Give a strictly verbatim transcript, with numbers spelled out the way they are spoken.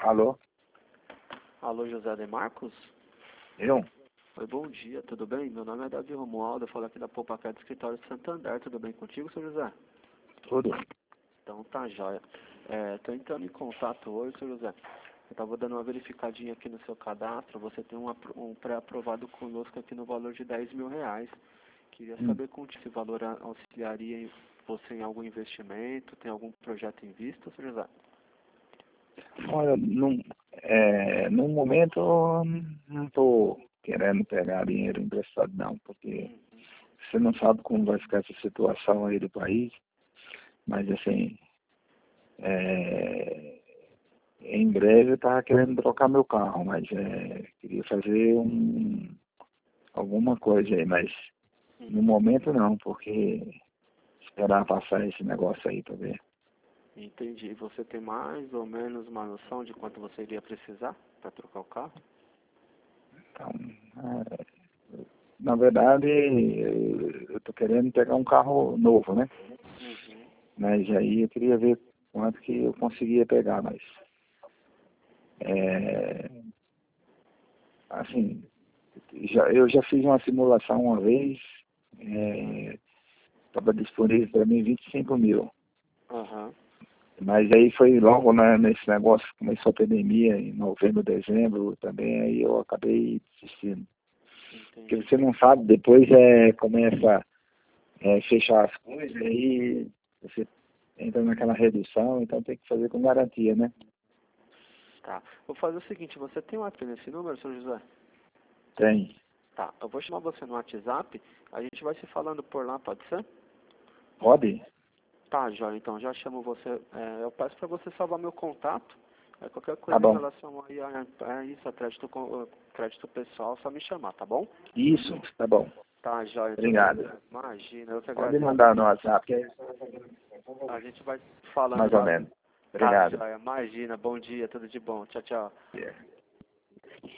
Alô? Alô, José de Marcos? Eu? Oi, bom dia, tudo bem? Meu nome é Davi Romualdo, eu falo aqui da Poupacar do Escritório de Santander, tudo bem contigo, seu José? Tudo. Então tá jóia. Estou entrando em contato hoje, seu José. Eu estava dando uma verificadinha aqui no seu cadastro, você tem um, apro- um pré-aprovado conosco aqui no valor de dez mil reais. Queria Hum. saber como esse valor a- auxiliaria em- você em algum investimento, tem algum projeto em vista, seu José? Olha, num, é, num momento eu não estou querendo pegar dinheiro emprestado não, porque você não sabe como vai ficar essa situação aí do país, mas assim, é, em breve eu estava querendo trocar meu carro, mas é, queria fazer um, alguma coisa aí, mas no momento não, porque esperar passar esse negócio aí para ver. Entendi. E você tem mais ou menos uma noção de quanto você iria precisar para trocar o carro? Então, é, na verdade, eu estou querendo pegar um carro novo, né? Uhum. Mas aí eu queria ver quanto que eu conseguia pegar, mas é, assim, já, eu já fiz uma simulação uma vez, estava disponível para mim vinte e cinco mil. Aham. Mas aí foi logo né, nesse negócio, começou a pandemia em novembro, dezembro também, aí eu acabei desistindo. Porque Entendi. você não sabe, depois é, começa a fechar as coisas, aí você entra naquela redução, então tem que fazer com garantia, né? Tá. Vou fazer o seguinte, você tem um WhatsApp nesse número, seu José? Tem. Tá. Eu vou chamar você no WhatsApp, a gente vai se falando por lá, pode ser? Pode? Tá, Jóia, então já chamo você. É, eu peço para você salvar meu contato. É, qualquer Tá coisa em bom. relação aí a, a isso, a crédito, com- crédito pessoal, só me chamar, tá bom? Isso, tá bom. Tá, Jóia. Então, Obrigado. imagina, eu que Pode agradeço. mandar no WhatsApp, que é A gente vai falando mais ou lá. menos. Tá, Obrigado. Jóia. Imagina, bom dia, tudo de bom. Tchau, tchau. Yeah.